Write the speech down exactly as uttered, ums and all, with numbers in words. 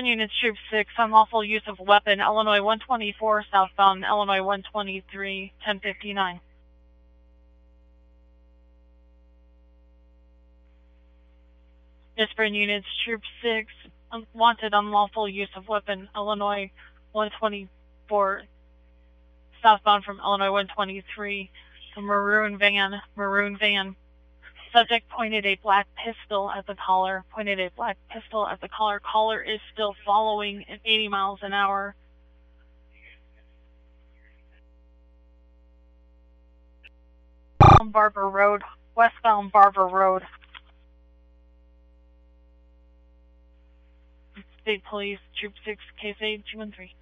Eastern Units Troop six, unlawful use of weapon, Illinois one twenty-four, southbound, Illinois one twenty-three, ten fifty-nine. Eastern Units Troop six, un wanted unlawful use of weapon, Illinois one twenty-four, southbound from Illinois one twenty-three, a maroon van, maroon van. Subject pointed a black pistol at the caller, pointed a black pistol at the caller. Caller is still following at eighty miles an hour. Barber Road, westbound Barber Road. State Police, Troop six, case A two one three.